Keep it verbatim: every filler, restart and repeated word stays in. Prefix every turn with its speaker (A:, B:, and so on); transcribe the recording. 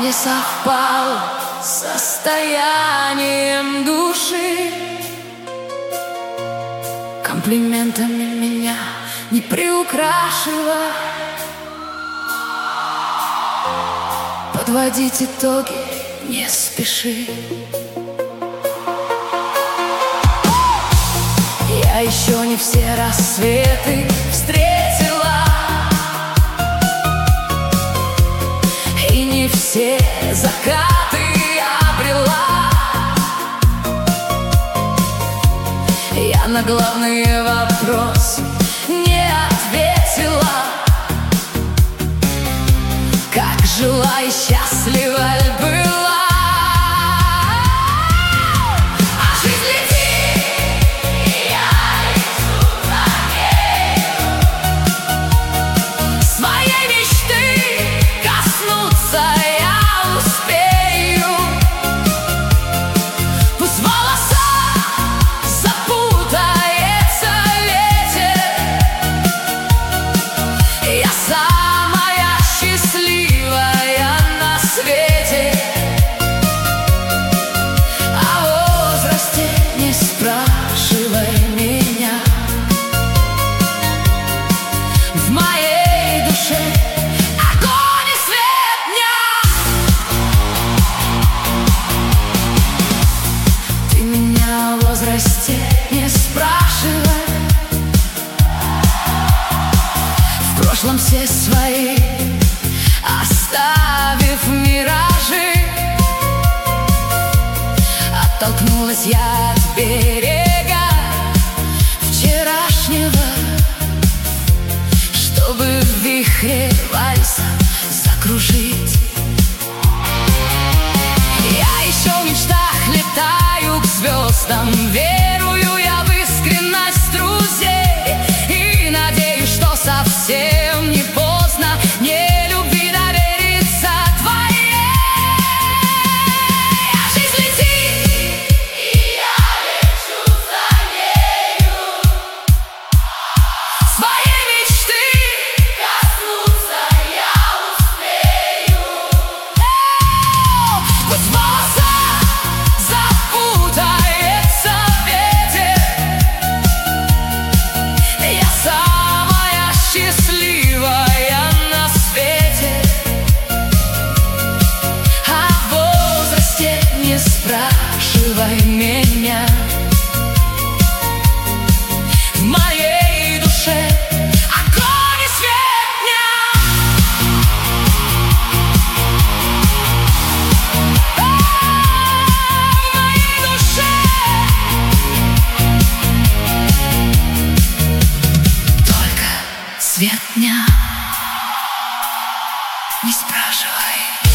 A: не совпало с состоянием души. Комплиментами меня не приукрашила. Подводить итоги не спеши. Я еще не все рассветы встретила, и не все закаты обрела. Я на главные вопросы не ответила. Как жила и счастлива ль была. А жизнь летит, и я лечу за нею. Своей мечты коснуться я успею. Пусть в волосах запутается ветер. Я самая счастливая на свете. О возрасте не спрашивай меня. В моей душе огонь и свет дня. Ты меня о возрасте не спрашивай. В прошлом все свои оставив миражи, оттолкнулась я от берега вчерашнего, чтобы в вихре вальса закружить. Я еще в мечтах летаю к звездам. Верую я в искренность друзей и надеюсь, что совсем не поздно мне любви довериться твоей. А жизнь летит, и я лечу за нею. Своей мечты коснуться я успею. Пусть в волосах запутается ветер. Я самая счастливая на свете. О возрасте не спрашивай меня. В моей душе огонь и свет дня. В моей душе только свет дня. Не спрашивай.